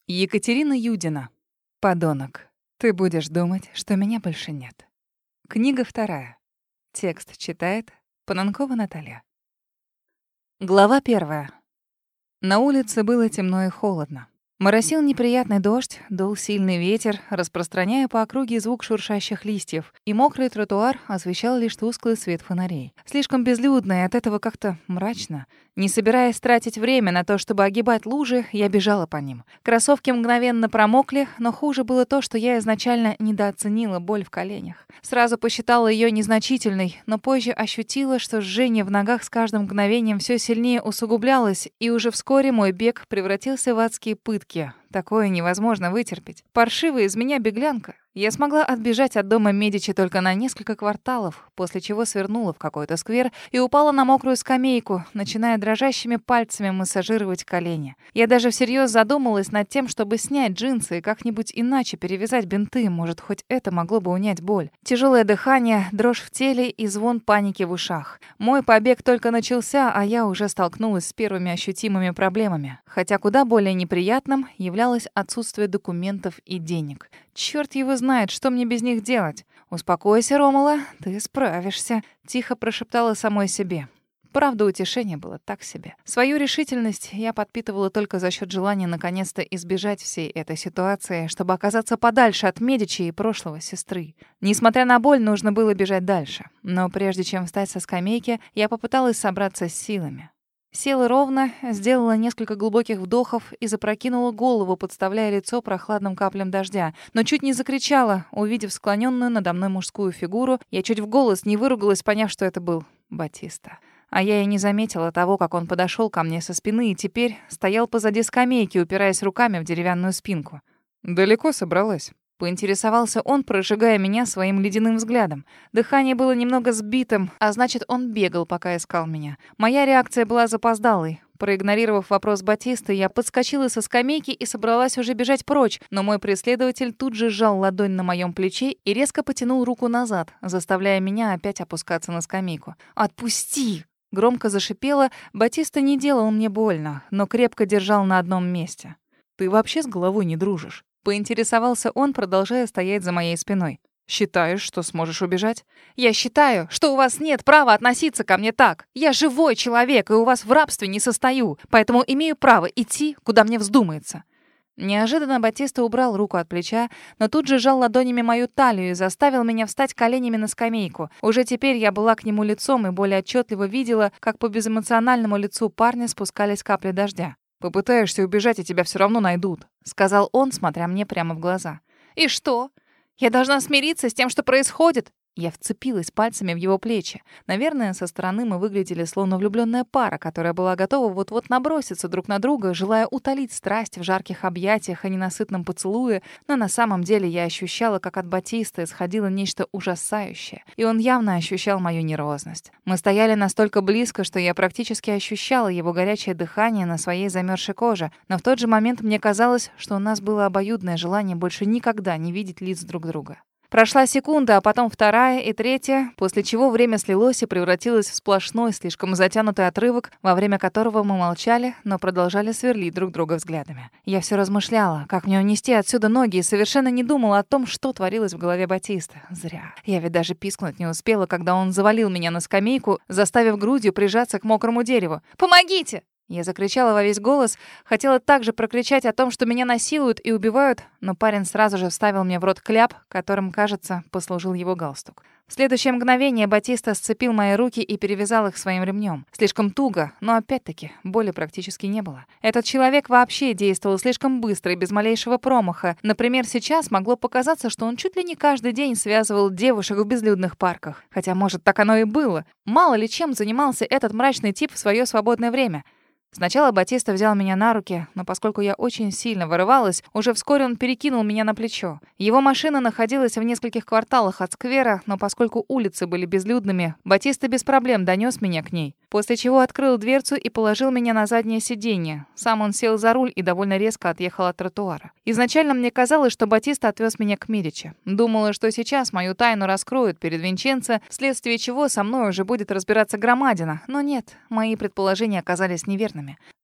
Екатерина Юдина. Подонок. Ты будешь думать, что меня больше нет. Книга 2. Текст читает Пананкова Наталья. Глава 1. На улице было темно и холодно. Моросил неприятный дождь, дул сильный ветер, распространяя по округе звук шуршащих листьев, и мокрый тротуар освещал лишь тусклый свет фонарей. Слишком безлюдно и от этого как-то мрачно. Не собираясь тратить время на то, чтобы огибать лужи, я бежала по ним. Кроссовки мгновенно промокли, но хуже было то, что я изначально недооценила боль в коленях. Сразу посчитала ее незначительной, но позже ощутила, что жжение в ногах с каждым мгновением все сильнее усугублялось, и уже вскоре мой бег превратился в адские пытки. Такое невозможно вытерпеть. Паршивая из меня беглянка. Я смогла отбежать от дома Медичи только на несколько кварталов, после чего свернула в какой-то сквер и упала на мокрую скамейку, начиная дрожащими пальцами массажировать колени. Я даже всерьез задумалась над тем, чтобы снять джинсы и как-нибудь иначе перевязать бинты, может, хоть это могло бы унять боль. Тяжелое дыхание, дрожь в теле и звон паники в ушах. Мой побег только начался, а я уже столкнулась с первыми ощутимыми проблемами. Хотя куда более неприятным являлось отсутствие документов и денег. Чёрт его знает, что мне без них делать. «Успокойся, Ромала, ты справишься», — тихо прошептала самой себе. Правда, утешение было так себе. Свою решительность я подпитывала только за счет желания наконец-то избежать всей этой ситуации, чтобы оказаться подальше от Медичи и прошлого сестры. Несмотря на боль, нужно было бежать дальше. Но прежде чем встать со скамейки, я попыталась собраться с силами. Села ровно, сделала несколько глубоких вдохов и запрокинула голову, подставляя лицо прохладным каплям дождя. Но чуть не закричала, увидев склоненную надо мной мужскую фигуру. Я чуть в голос не выругалась, поняв, что это был Батиста. А я и не заметила того, как он подошел ко мне со спины и теперь стоял позади скамейки, упираясь руками в деревянную спинку. «Далеко собралась?» — поинтересовался он, прожигая меня своим ледяным взглядом. Дыхание было немного сбитым, а значит, он бегал, пока искал меня. Моя реакция была запоздалой. Проигнорировав вопрос Батисты, я подскочила со скамейки и собралась уже бежать прочь, но мой преследователь тут же сжал ладонь на моем плече и резко потянул руку назад, заставляя меня опять опускаться на скамейку. «Отпусти!» Громко зашипела. Батиста не делал мне больно, но крепко держал на одном месте. «Ты вообще с головой не дружишь?» Поинтересовался он, продолжая стоять за моей спиной. «Считаешь, что сможешь убежать?» «Я считаю, что у вас нет права относиться ко мне так. Я живой человек, и у вас в рабстве не состою, поэтому имею право идти, куда мне вздумается». Неожиданно Батиста убрал руку от плеча, но тут же сжал ладонями мою талию и заставил меня встать коленями на скамейку. Уже теперь я была к нему лицом и более отчетливо видела, как по безэмоциональному лицу парня спускались капли дождя. «Попытаешься убежать, и тебя все равно найдут», — сказал он, смотря мне прямо в глаза. «И что? Я должна смириться с тем, что происходит?» Я вцепилась пальцами в его плечи. Наверное, со стороны мы выглядели словно влюбленная пара, которая была готова вот-вот наброситься друг на друга, желая утолить страсть в жарких объятиях и ненасытном поцелуе, но на самом деле я ощущала, как от Батисты исходило нечто ужасающее, и он явно ощущал мою нервозность. Мы стояли настолько близко, что я практически ощущала его горячее дыхание на своей замерзшей коже, но в тот же момент мне казалось, что у нас было обоюдное желание больше никогда не видеть лиц друг друга. Прошла секунда, а потом 2 и 3, после чего время слилось и превратилось в сплошной, слишком затянутый отрывок, во время которого мы молчали, но продолжали сверлить друг друга взглядами. Я все размышляла, как мне унести отсюда ноги, и совершенно не думала о том, что творилось в голове Батисты. Зря. Я ведь даже пискнуть не успела, когда он завалил меня на скамейку, заставив грудью прижаться к мокрому дереву. «Помогите!» Я закричала во весь голос, хотела также прокричать о том, что меня насилуют и убивают, но парень сразу же вставил мне в рот кляп, которым, кажется, послужил его галстук. В следующее мгновение Батиста сцепил мои руки и перевязал их своим ремнем. Слишком туго, но опять-таки боли практически не было. Этот человек вообще действовал слишком быстро и без малейшего промаха. Например, сейчас могло показаться, что он чуть ли не каждый день связывал девушек в безлюдных парках. Хотя, может, так оно и было. Мало ли чем занимался этот мрачный тип в свое свободное время. Сначала Батиста взял меня на руки, но поскольку я очень сильно вырывалась, уже вскоре он перекинул меня на плечо. Его машина находилась в нескольких кварталах от сквера, но поскольку улицы были безлюдными, Батиста без проблем донес меня к ней. После чего открыл дверцу и положил меня на заднее сиденье. Сам он сел за руль и довольно резко отъехал от тротуара. Изначально мне казалось, что Батиста отвез меня к Медичи. Думала, что сейчас мою тайну раскроют перед Винченцо, вследствие чего со мной уже будет разбираться громадина. Но нет, мои предположения оказались неверными.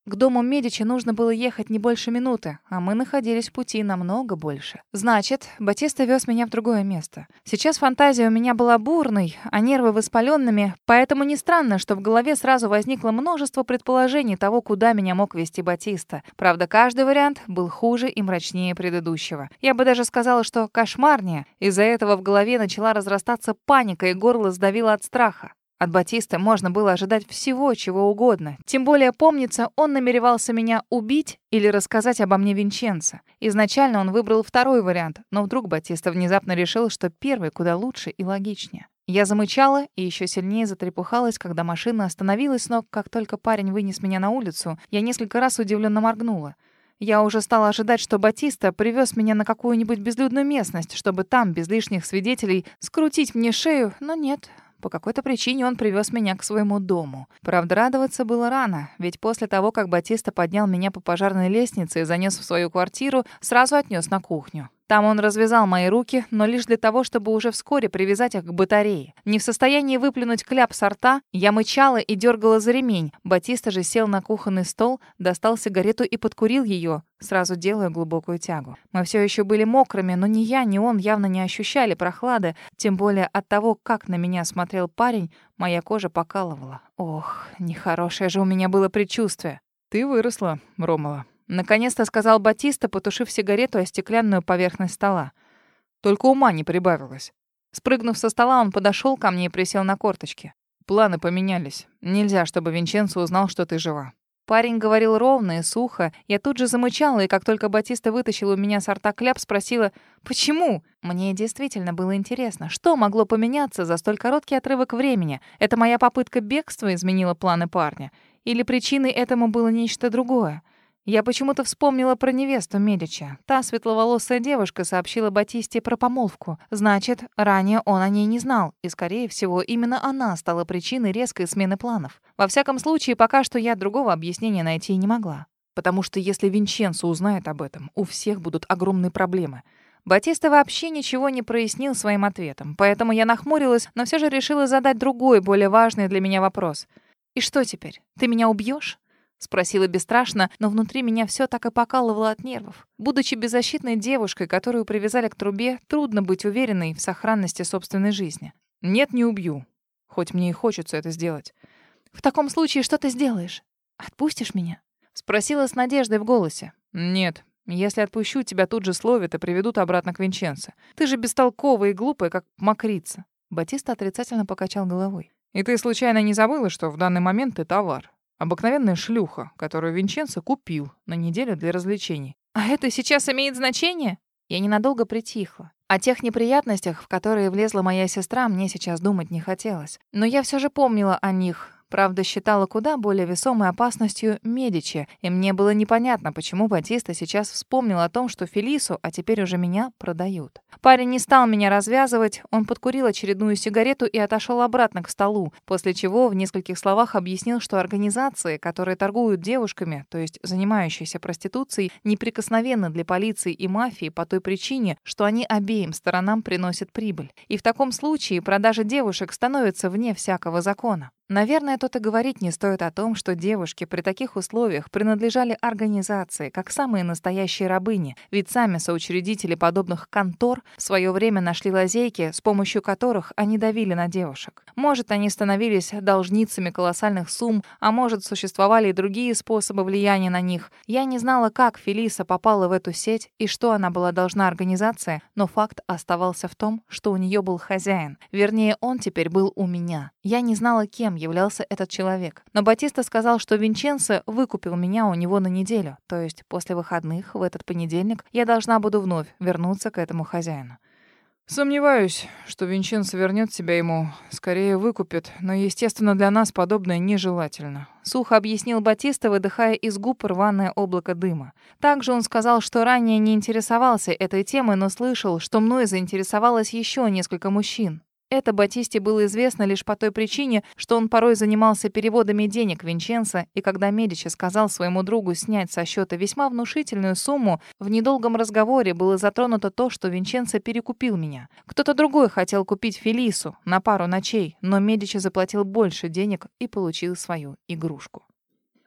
К дому Медичи нужно было ехать не больше минуты, а мы находились в пути намного больше. Значит, Батиста вез меня в другое место. Сейчас фантазия у меня была бурной, а нервы воспаленными, поэтому не странно, что в голове сразу возникло множество предположений того, куда меня мог вести Батиста. Правда, каждый вариант был хуже и мрачнее предыдущего. Я бы даже сказала, что кошмарнее. Из-за этого в голове начала разрастаться паника, и горло сдавило от страха. От Батиста можно было ожидать всего, чего угодно. Тем более, помнится, он намеревался меня убить или рассказать обо мне Винченцо. Изначально он выбрал второй вариант, но вдруг Батиста внезапно решил, что первый куда лучше и логичнее. Я замычала и еще сильнее затрепыхалась, когда машина остановилась, но как только парень вынес меня на улицу, я несколько раз удивленно моргнула. Я уже стала ожидать, что Батиста привез меня на какую-нибудь безлюдную местность, чтобы там, без лишних свидетелей, скрутить мне шею, но нет. По какой-то причине он привез меня к своему дому. Правда, радоваться было рано, ведь после того, как Батиста поднял меня по пожарной лестнице и занес в свою квартиру, сразу отнес на кухню. Там он развязал мои руки, но лишь для того, чтобы уже вскоре привязать их к батарее. Не в состоянии выплюнуть кляп со рта, я мычала и дергала за ремень. Батиста же сел на кухонный стол, достал сигарету и подкурил ее, сразу делая глубокую тягу. Мы все еще были мокрыми, но ни я, ни он явно не ощущали прохлады, тем более от того, как на меня смотрел парень, моя кожа покалывала. Ох, нехорошее же у меня было предчувствие. «Ты выросла, Ромала», — наконец-то сказал Батиста, потушив сигарету о стеклянную поверхность стола. «Только ума не прибавилось». Спрыгнув со стола, он подошел ко мне и присел на корточки. «Планы поменялись. Нельзя, чтобы Винченцо узнал, что ты жива». Парень говорил ровно и сухо. Я тут же замычала, и как только Батиста вытащил у меня со рта кляп, спросила «Почему?». Мне действительно было интересно, что могло поменяться за столь короткий отрывок времени. Это моя попытка бегства изменила планы парня? Или причиной этому было нечто другое? Я почему-то вспомнила про невесту Медичи. Та светловолосая девушка сообщила Батисте про помолвку. Значит, ранее он о ней не знал, и, скорее всего, именно она стала причиной резкой смены планов. Во всяком случае, пока что я другого объяснения найти не могла. Потому что если Винченцо узнает об этом, у всех будут огромные проблемы. Батиста вообще ничего не прояснил своим ответом, поэтому я нахмурилась, но все же решила задать другой, более важный для меня вопрос. «И что теперь? Ты меня убьешь?» Спросила бесстрашно, но внутри меня все так и покалывало от нервов. Будучи беззащитной девушкой, которую привязали к трубе, трудно быть уверенной в сохранности собственной жизни. «Нет, не убью. Хоть мне и хочется это сделать». «В таком случае что ты сделаешь? Отпустишь меня?» Спросила с надеждой в голосе. «Нет. Если отпущу, тебя тут же словят и приведут обратно к Винченцо. Ты же бестолковая и глупая, как мокрица». Батиста отрицательно покачал головой. «И ты случайно не забыла, что в данный момент ты товар? Обыкновенная шлюха, которую Винченцо купил на неделю для развлечений». «А это сейчас имеет значение?» Я ненадолго притихла. О тех неприятностях, в которые влезла моя сестра, мне сейчас думать не хотелось. Но я все же помнила о них. Правда, считала куда более весомой опасностью Медичи, и мне было непонятно, почему Батиста сейчас вспомнил о том, что Фелису, а теперь уже меня, продают. Парень не стал меня развязывать, он подкурил очередную сигарету и отошел обратно к столу, после чего в нескольких словах объяснил, что организации, которые торгуют девушками, то есть занимающиеся проституцией, неприкосновенны для полиции и мафии по той причине, что они обеим сторонам приносят прибыль. И в таком случае продажа девушек становится вне всякого закона. Наверное, тут и говорить не стоит о том, что девушки при таких условиях принадлежали организации, как самые настоящие рабыни, ведь сами соучредители подобных контор в свое время нашли лазейки, с помощью которых они давили на девушек. Может, они становились должницами колоссальных сумм, а может, существовали и другие способы влияния на них. Я не знала, как Фелиса попала в эту сеть и что она была должна организации, но факт оставался в том, что у нее был хозяин. Вернее, он теперь был у меня. Я не знала, кем являлся этот человек. Но Батиста сказал, что Винченцо выкупил меня у него на неделю. То есть после выходных, в этот понедельник, я должна буду вновь вернуться к этому хозяину. «Сомневаюсь, что Винченцо вернет себя ему. Скорее выкупит. Но, естественно, для нас подобное нежелательно», — сухо объяснил Батиста, выдыхая из губ рваное облако дыма. Также он сказал, что ранее не интересовался этой темой, но слышал, что мной заинтересовалось еще несколько мужчин. Это Батисте было известно лишь по той причине, что он порой занимался переводами денег Винченцо, и когда Медичи сказал своему другу снять со счета весьма внушительную сумму, в недолгом разговоре было затронуто то, что Винченцо перекупил меня. Кто-то другой хотел купить Фелису на пару ночей, но Медичи заплатил больше денег и получил свою игрушку.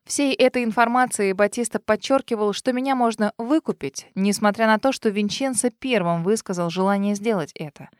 Всей этой информацией Батиста подчеркивал, что меня можно выкупить, несмотря на то, что Винченцо первым высказал желание сделать это.